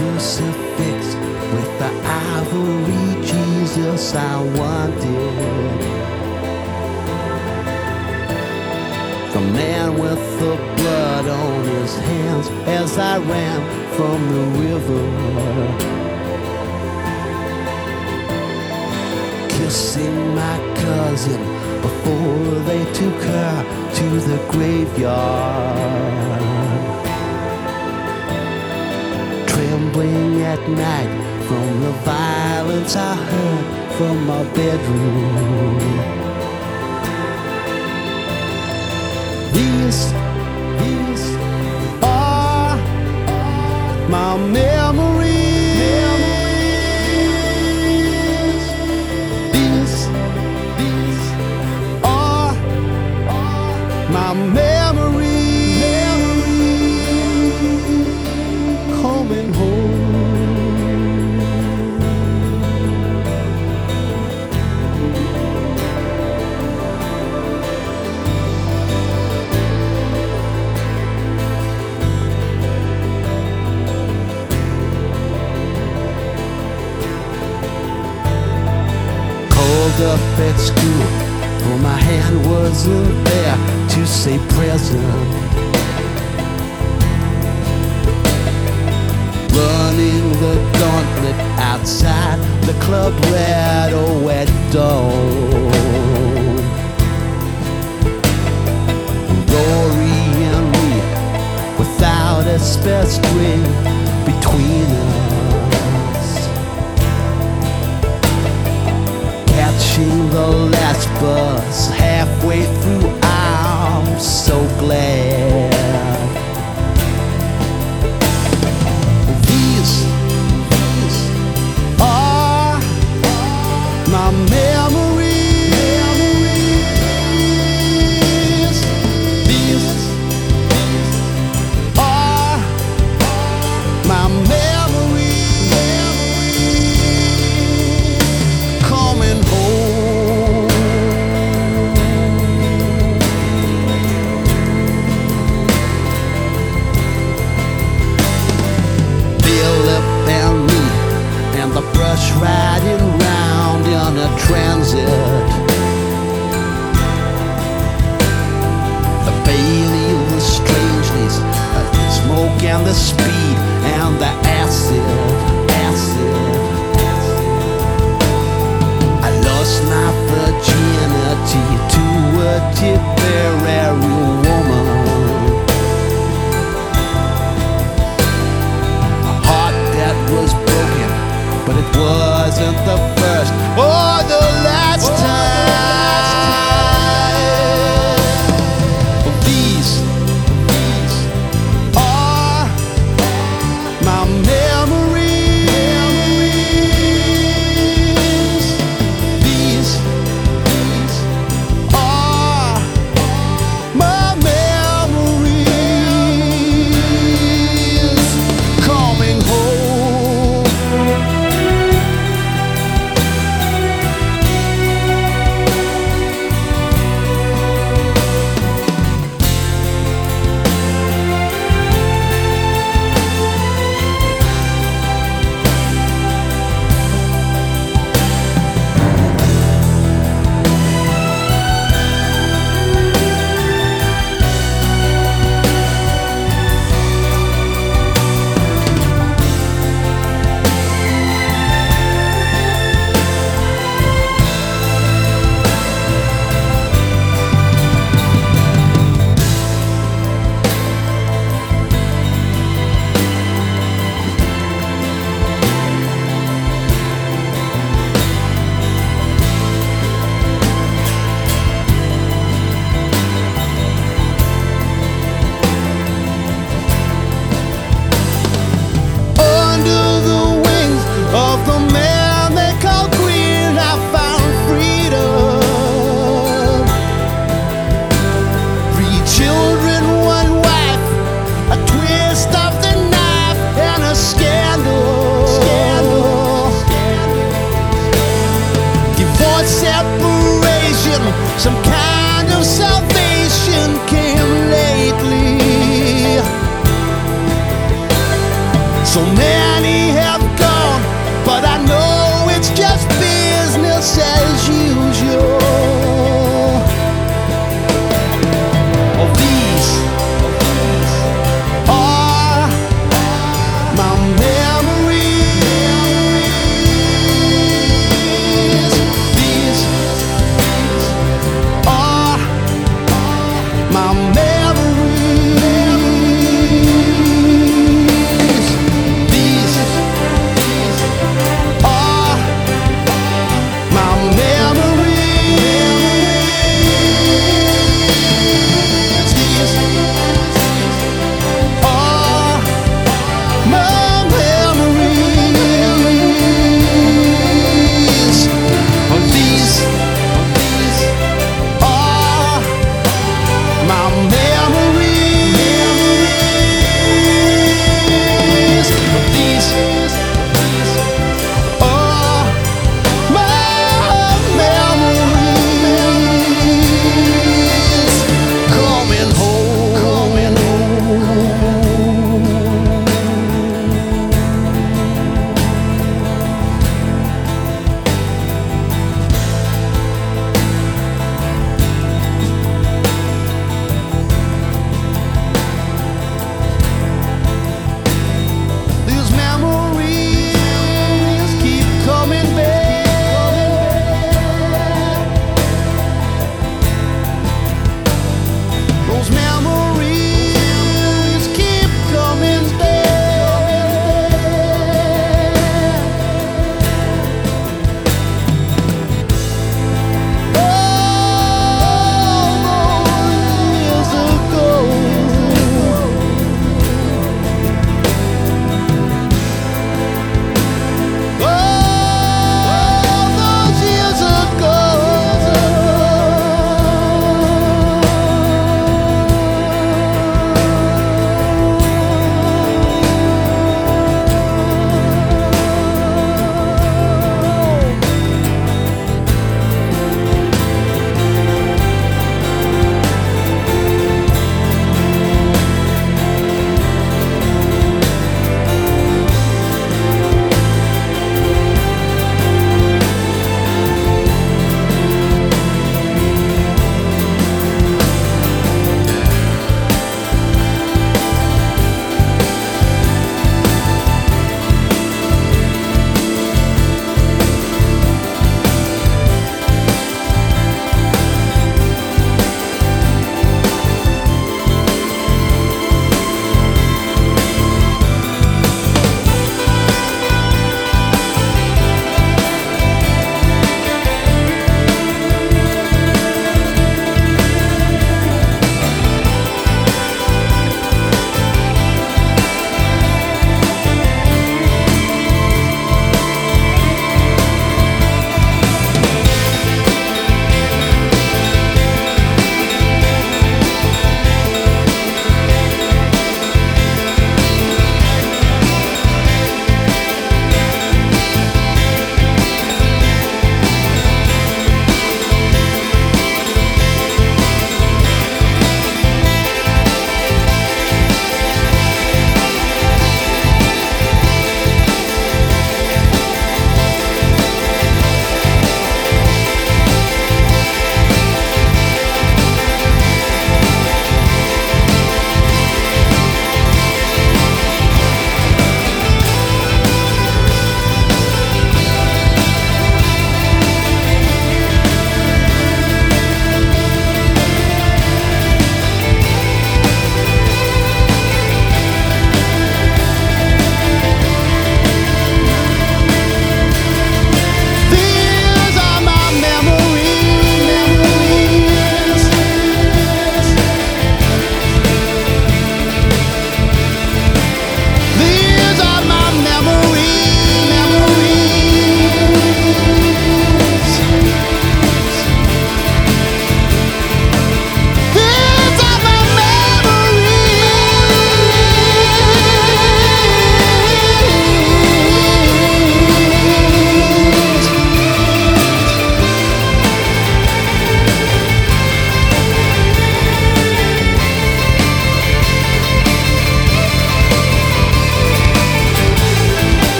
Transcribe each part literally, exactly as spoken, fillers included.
crucifix with the ivory Jesus I wanted. The man with the blood on his hands as I ran from the river, kissing my cousin before they took her to the graveyard. Trembling at night from the violence I heard from my bedroom. These, these are my memories. These, these are my memories. Coming home. Up at school, for my hand wasn't there to say present. Running the gauntlet outside the club red or wet dawn. Rory and me, without a spare string between us. Catching the last bus halfway through, I'm so glad. These, these are my memories. These are many have gone, but I know it's just business as usual. Oh, these are my memories. These are my memories. These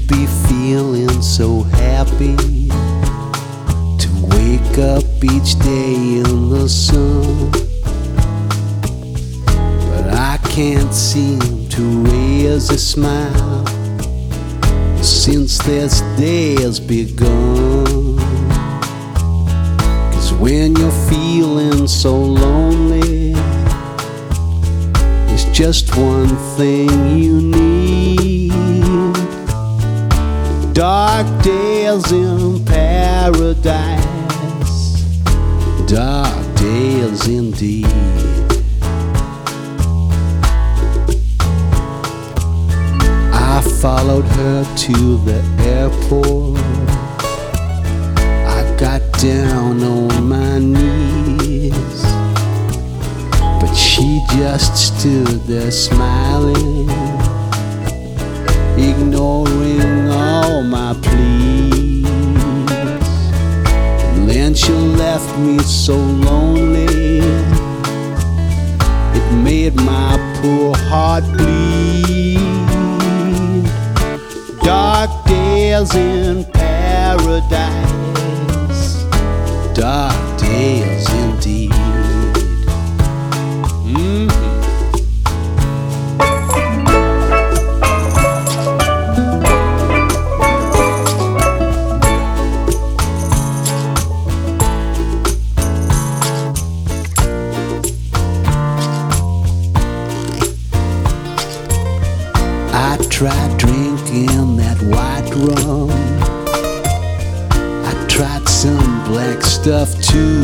should be feeling so happy to wake up each day in the sun, but I can't seem to raise a smile since this day has begun. 'Cause when you're feeling so lonely, there's just one thing you need: dark days in paradise, dark days indeed. I followed her to the airport. I got down on my knees, but she just stood there smiling, ignoring all my pleas. And then she left me so lonely, it made my poor heart bleed. Dark days in paradise, dark days indeed. Mm-hmm. I tried drinking that white rum, I tried some black stuff too,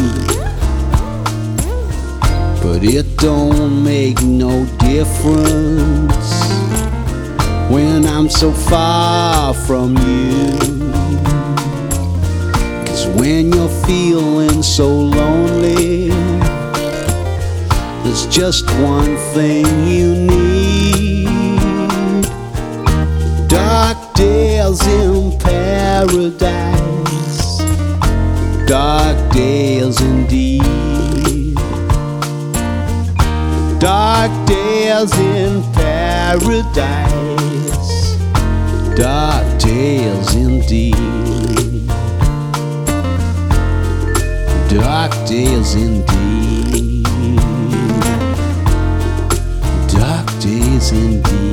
but it don't make no difference when I'm so far from you. 'Cause when you're feeling so lonely, there's just one thing you need: dark days in paradise, dark days indeed. Dark days in paradise, dark days indeed. Dark days indeed. Dark days indeed.